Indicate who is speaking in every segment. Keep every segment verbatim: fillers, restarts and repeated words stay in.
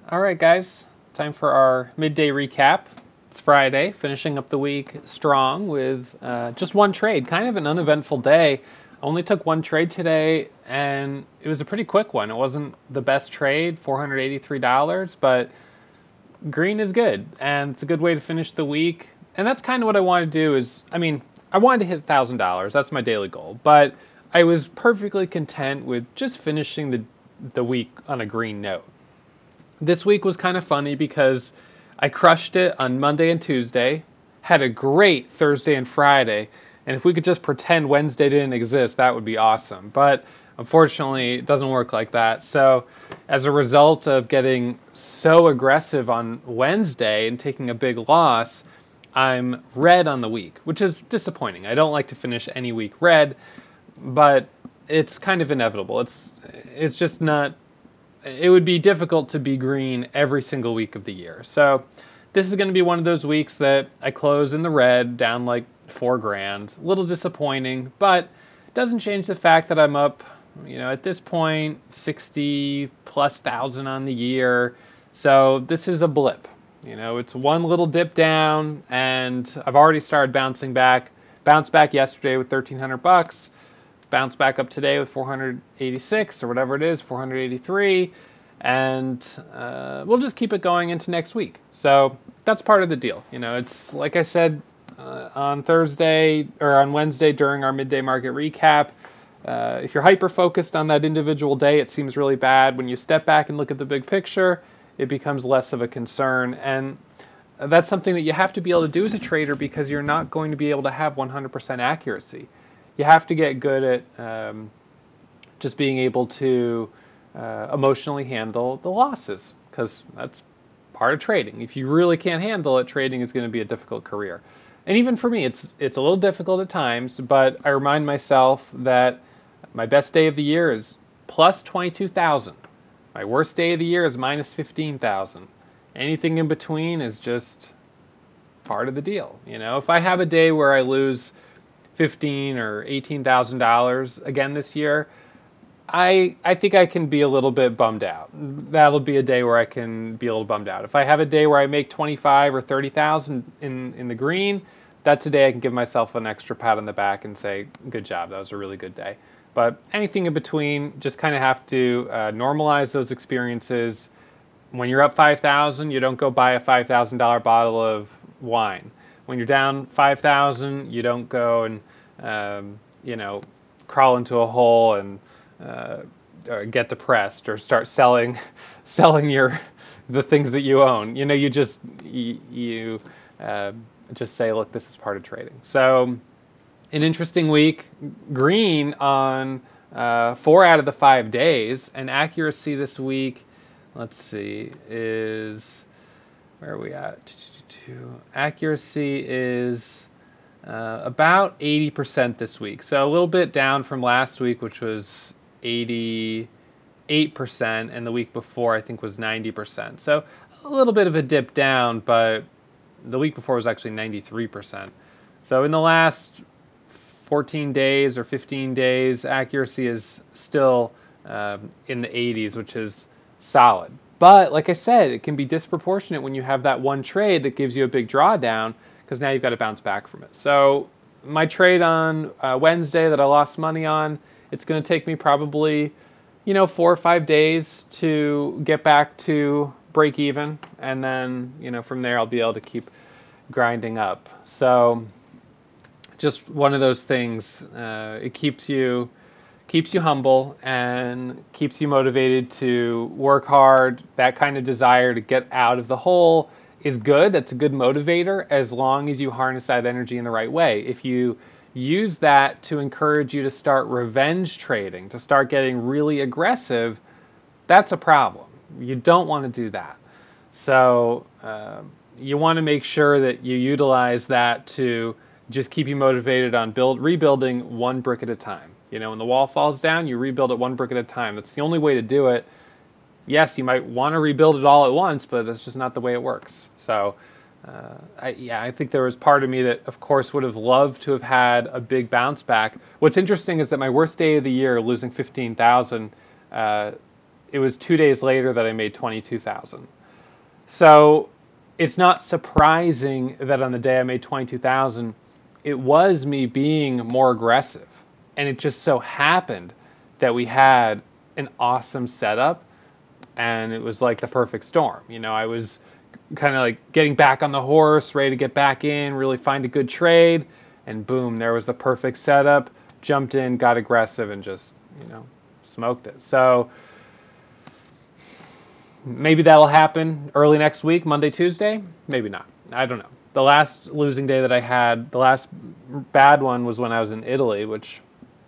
Speaker 1: All right, guys, time for our midday recap. It's Friday, finishing up the week strong with uh, just one trade. Kind of an uneventful day. Only took one trade today, and it was a pretty quick one. It wasn't the best trade, four hundred eighty-three dollars, but green is good, and it's a good way to finish the week. And that's kind of what I want to do. Is I mean, I wanted to hit one thousand dollars. That's my daily goal, but I was perfectly content with just finishing the the week on a green note. This week was kind of funny because I crushed it on Monday and Tuesday, had a great Thursday and Friday, and if we could just pretend Wednesday didn't exist, that would be awesome. But unfortunately, it doesn't work like that. So, as a result of getting so aggressive on Wednesday and taking a big loss, I'm red on the week, which is disappointing. I don't like to finish any week red, but it's kind of inevitable. It's it's just not it would be difficult to be green every single week of the year. So this is going to be one of those weeks that I close in the red, down like four grand. A little disappointing, but doesn't change the fact that I'm up, you know, at this point, sixty plus thousand on the year. So this is a blip. You know, it's one little dip down, and I've already started bouncing back. Bounced back yesterday with thirteen hundred bucks. Bounce back up today with four hundred eighty-six or whatever it is, four hundred eighty-three, and uh, we'll just keep it going into next week. So that's part of the deal. You know, it's like I said uh, on Thursday or on Wednesday during our midday market recap. Uh, if you're hyper focused on that individual day, it seems really bad. When you step back and look at the big picture, it becomes less of a concern. And that's something that you have to be able to do as a trader because you're not going to be able to have one hundred percent accuracy. You have to get good at um, just being able to uh, emotionally handle the losses because that's part of trading. If you really can't handle it, trading is going to be a difficult career. And even for me, it's it's a little difficult at times, but I remind myself that my best day of the year is plus twenty-two thousand. My worst day of the year is minus fifteen thousand. Anything in between is just part of the deal. You know, if I have a day where I lose fifteen or eighteen thousand dollars again this year, I I think I can be a little bit bummed out. That'll be a day where I can be a little bummed out. If I have a day where I make twenty-five or thirty thousand in in the green, that's a day I can give myself an extra pat on the back and say, good job, that was a really good day. But anything in between, just kind of have to uh, normalize those experiences. When you're up five thousand, you don't go buy a five thousand dollars bottle of wine. When you're down five thousand, you don't go and um, you know, crawl into a hole and uh, or get depressed or start selling selling your the things that you own. You know, you just you, you uh, just say, look, this is part of trading. So an interesting week. Green on uh, four out of the five days, and accuracy this week. Let's see, is where are we at? Accuracy is uh, about eighty percent this week. So a little bit down from last week, which was eighty-eight percent, and the week before I think was ninety percent. So a little bit of a dip down, but the week before was actually ninety-three percent. So in the last fourteen days or fifteen days, accuracy is still um, in the eighties, which is solid. But like I said, it can be disproportionate when you have that one trade that gives you a big drawdown because now you've got to bounce back from it. So my trade on uh, Wednesday that I lost money on, it's going to take me probably, you know, four or five days to get back to break even. And then, you know, from there I'll be able to keep grinding up. So just one of those things. Uh, it keeps you keeps you humble and keeps you motivated to work hard. That kind of desire to get out of the hole is good. That's a good motivator as long as you harness that energy in the right way. If you use that to encourage you to start revenge trading, to start getting really aggressive, that's a problem. You don't want to do that. So uh, you want to make sure that you utilize that to just keep you motivated on build rebuilding one brick at a time. You know, when the wall falls down, you rebuild it one brick at a time. That's the only way to do it. Yes, you might want to rebuild it all at once, but that's just not the way it works. So, uh, I, yeah, I think there was part of me that, of course, would have loved to have had a big bounce back. What's interesting is that my worst day of the year, losing fifteen thousand, uh, it was two days later that I made twenty-two thousand. So it's not surprising that on the day I made twenty-two thousand, it was me being more aggressive. And it just so happened that we had an awesome setup, and it was like the perfect storm. You know, I was kind of like getting back on the horse, ready to get back in, really find a good trade, and boom, there was the perfect setup. Jumped in, got aggressive, and just, you know, smoked it. So maybe that'll happen early next week, Monday, Tuesday. Maybe not. I don't know. The last losing day that I had, the last bad one was when I was in Italy, which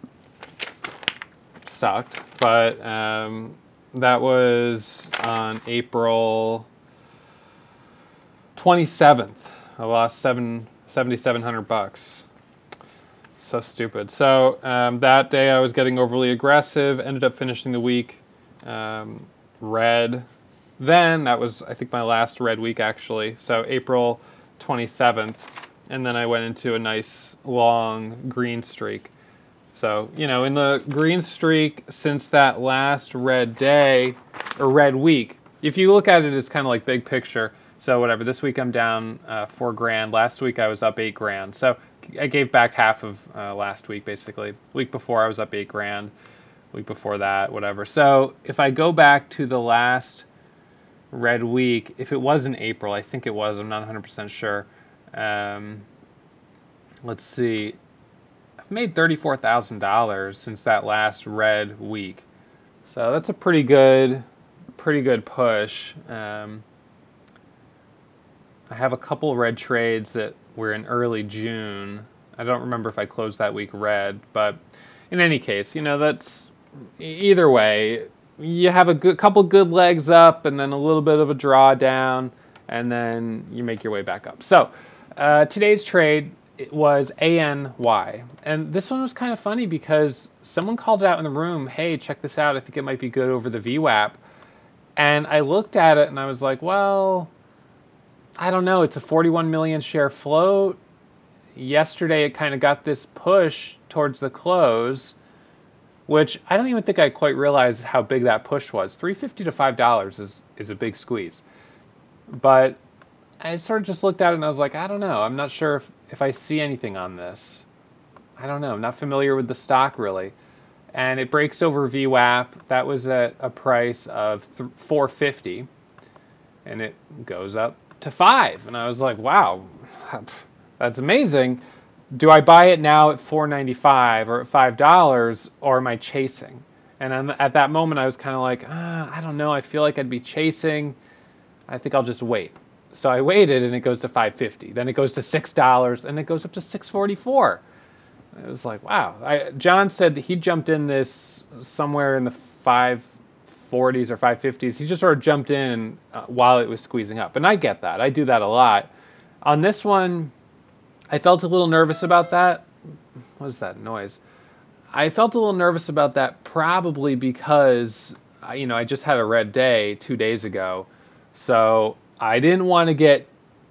Speaker 1: sucked. But um, that was on April twenty-seventh. I lost seven seventy-seven hundred bucks. So stupid. So um, that day I was getting overly aggressive. Ended up finishing the week um, red. Then that was, I think, my last red week actually. So April twenty-seventh, and then I went into a nice long green streak. So, you know, in the green streak since that last red day or red week, if you look at it as kind of like big picture, so whatever, this week I'm down uh, four grand. Last week I was up eight grand. So I gave back half of uh, last week basically. Week before I was up eight grand. Week before that, whatever. So if I go back to the last red week, if it was in April, I think it was, I'm not one hundred percent sure. Um, let's see. I've made thirty-four thousand dollars since that last red week. So that's a pretty good, pretty good push. Um, I have a couple red trades that were in early June. I don't remember if I closed that week red, but in any case, you know, that's either way. You have a good, couple good legs up and then a little bit of a drawdown, and then you make your way back up. So uh, today's trade was A N Y. And this one was kind of funny because someone called it out in the room, hey, check this out. I think it might be good over the V WAP. And I looked at it and I was like, well, I don't know. It's a forty-one million share float. Yesterday it kind of got this push towards the close, which I don't even think I quite realized how big that push was. three fifty to five dollars is, is a big squeeze. But I sort of just looked at it and I was like, I don't know. I'm not sure if, if I see anything on this. I don't know. I'm not familiar with the stock really. And it breaks over V WAP. That was at a price of four fifty. And it goes up to five. And I was like, wow, that's amazing. Do I buy it now at four ninety-five or at five dollars, or am I chasing? And I'm, at that moment, I was kind of like, ah, I don't know. I feel like I'd be chasing. I think I'll just wait. So I waited, and it goes to five fifty. Then it goes to six dollars, and it goes up to six forty-four. It was like, wow. I, John said that he jumped in this somewhere in the five forties or five fifties. He just sort of jumped in uh, while it was squeezing up. And I get that. I do that a lot. On this one, I felt a little nervous about that. What is that noise? I felt a little nervous about that probably because, you know, I just had a red day two days ago. So I didn't want to get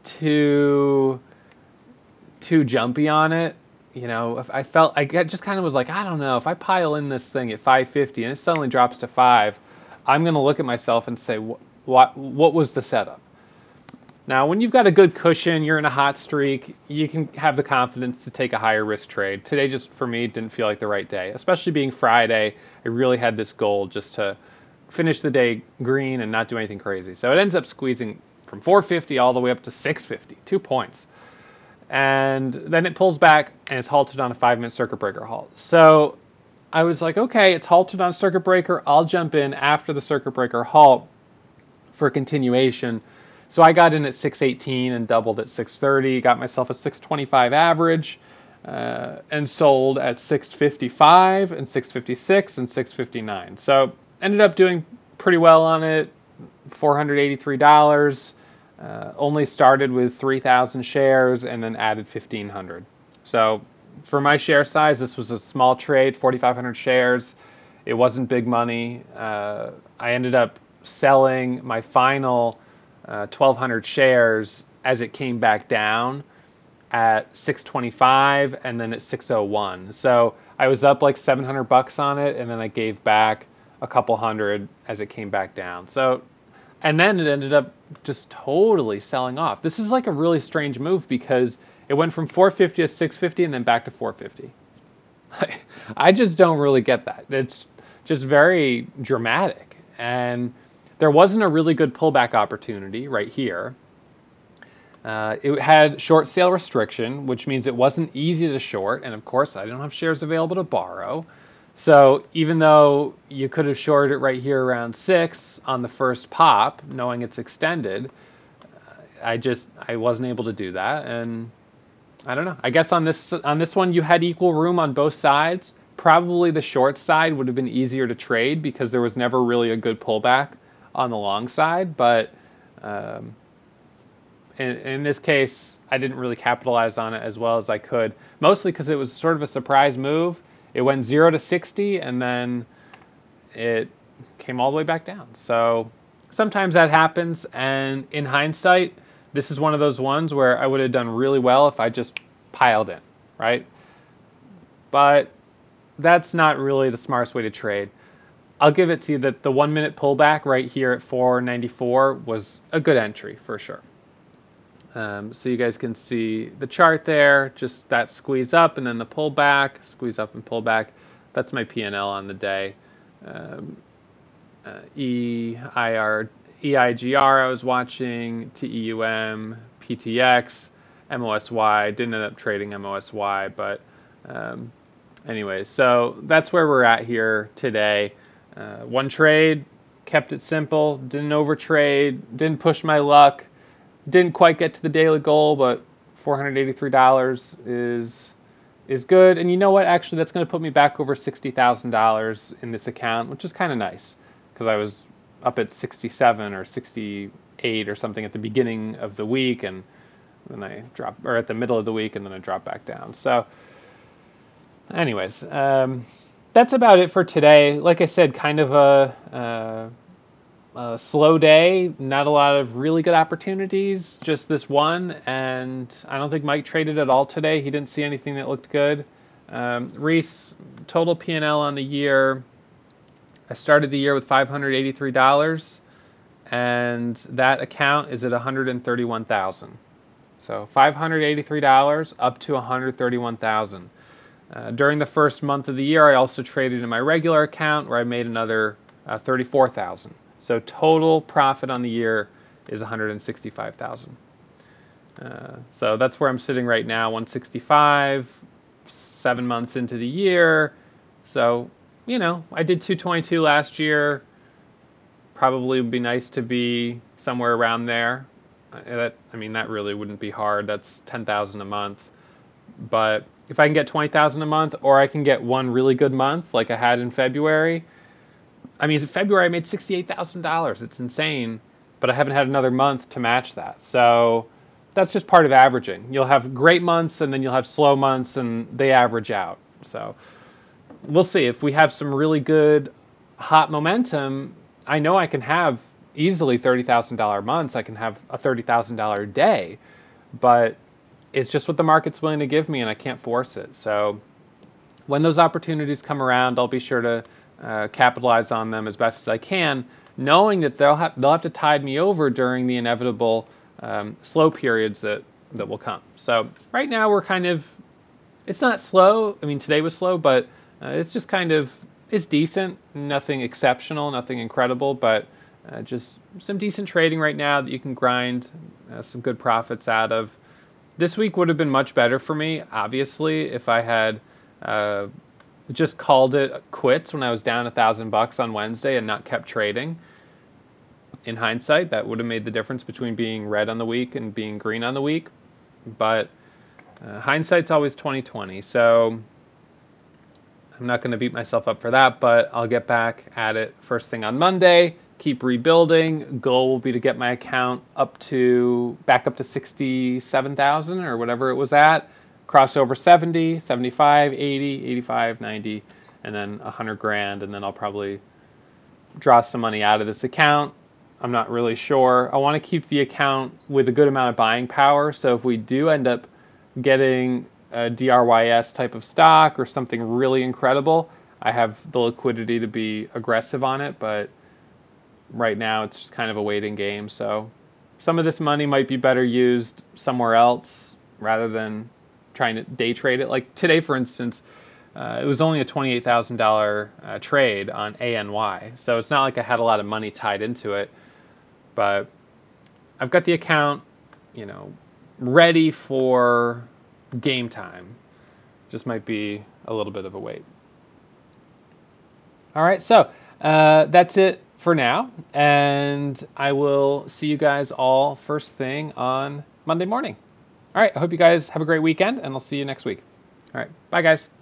Speaker 1: too, too jumpy on it. You know, if I felt, I just kind of was like, I don't know, if I pile in this thing at five fifty and it suddenly drops to five, I'm going to look at myself and say, what, what, what was the setup? Now, when you've got a good cushion, you're in a hot streak, you can have the confidence to take a higher risk trade. Today, just for me, didn't feel like the right day, especially being Friday. I really had this goal just to finish the day green and not do anything crazy. So it ends up squeezing from four fifty all the way up to six fifty, two points. And then it pulls back and it's halted on a five-minute circuit breaker halt. So I was like, okay, it's halted on circuit breaker. I'll jump in after the circuit breaker halt for continuation. So I got in at six eighteen and doubled at six thirty, got myself a six twenty-five average, uh, and sold at six fifty-five and six fifty-six and six fifty-nine. So ended up doing pretty well on it, four hundred eighty-three dollars. Uh, only started with three thousand shares and then added fifteen hundred. So for my share size, this was a small trade, forty-five hundred shares. It wasn't big money. Uh, I ended up selling my final Uh, twelve hundred shares as it came back down at six twenty-five and then at six oh one. So I was up like seven hundred bucks on it, and then I gave back a couple hundred as it came back down. So And then it ended up just totally selling off. This is like a really strange move because it went from four fifty to six fifty and then back to four fifty. I just don't really get that. It's just very dramatic. And there wasn't a really good pullback opportunity right here. Uh, it had short sale restriction, which means it wasn't easy to short. And of course, I don't have shares available to borrow. So even though you could have shorted it right here around six on the first pop, knowing it's extended, I just I wasn't able to do that. And I don't know. I guess on this on this one you had equal room on both sides. Probably the short side would have been easier to trade because there was never really a good pullback on the long side. But um, in, in this case, I didn't really capitalize on it as well as I could, mostly because it was sort of a surprise move. It went zero to sixty and then it came all the way back down. So sometimes that happens. And in hindsight, this is one of those ones where I would have done really well if I just piled in, right? But that's not really the smartest way to trade. I'll give it to you that the one minute pullback right here at four ninety-four was a good entry for sure. Um, so you guys can see the chart there, just that squeeze up and then the pullback, squeeze up and pull back. That's my P and L on the day. Um, uh, E I R, E I G R I was watching, T E U M, P T X, M O S Y. Didn't end up trading M O S Y, but um, anyways, so that's where we're at here today. Uh, one trade, kept it simple, didn't overtrade, didn't push my luck. Didn't quite get to the daily goal, but four hundred eighty-three dollars is is good. And you know what? Actually, that's going to put me back over sixty thousand dollars in this account, which is kind of nice because I was up at sixty-seven or sixty-eight or something at the beginning of the week, and then I dropped, or at the middle of the week, and then I dropped back down. So, anyways, um, that's about it for today. Like I said, kind of a. Uh, A slow day, not a lot of really good opportunities, just this one, and I don't think Mike traded at all today. He didn't see anything that looked good. Um, Reese, total P and L on the year, I started the year with five hundred eighty-three dollars, and that account is at one hundred thirty-one thousand dollars. So five hundred eighty-three dollars up to one hundred thirty-one thousand dollars. Uh, during the first month of the year, I also traded in my regular account where I made another uh, thirty-four thousand dollars. So total profit on the year is one hundred sixty-five thousand dollars. Uh, so that's where I'm sitting right now, one hundred sixty-five, seven months into the year. So, you know, I did two twenty-two last year. Probably would be nice to be somewhere around there. Uh, that, I mean, that really wouldn't be hard. That's ten thousand a month. But if I can get twenty thousand a month, or I can get one really good month like I had in February. I mean, in February I made sixty-eight thousand dollars. It's insane, but I haven't had another month to match that. So that's just part of averaging. You'll have great months and then you'll have slow months and they average out. So we'll see. If we have some really good hot momentum, I know I can have easily thirty thousand dollars months. I can have a thirty thousand dollars day, but it's just what the market's willing to give me and I can't force it. So when those opportunities come around, I'll be sure to Uh, capitalize on them as best as I can, knowing that they'll have they'll have to tide me over during the inevitable um, slow periods that that will come. So right now we're kind of, it's not slow. I mean, today was slow, but uh, it's just kind of, it's decent. Nothing exceptional, nothing incredible, but uh, just some decent trading right now that you can grind uh, some good profits out of. This week would have been much better for me, obviously, if I had uh, just called it quits when I was down a thousand bucks on Wednesday and not kept trading. In hindsight, that would have made the difference between being red on the week and being green on the week. But uh, hindsight's always twenty twenty, so I'm not going to beat myself up for that. But I'll get back at it first thing on Monday. Keep rebuilding. Goal will be to get my account up to back up to sixty-seven thousand or whatever it was at. Cross over seventy, seventy-five, eighty, eighty-five, ninety, and then one hundred grand, and then I'll probably draw some money out of this account. I'm not really sure. I want to keep the account with a good amount of buying power, so if we do end up getting a D R Y S type of stock or something really incredible, I have the liquidity to be aggressive on it, but right now it's just kind of a waiting game. So some of this money might be better used somewhere else rather than trying to day trade it. Like today, for instance, uh, it was only a twenty-eight thousand dollars uh, trade on A N Y. So it's not like I had a lot of money tied into it, but I've got the account, you know, ready for game time. Just might be a little bit of a wait. All right, so uh, that's it for now, and I will see you guys all first thing on Monday morning. All right, I hope you guys have a great weekend, and I'll see you next week. All right, bye, guys.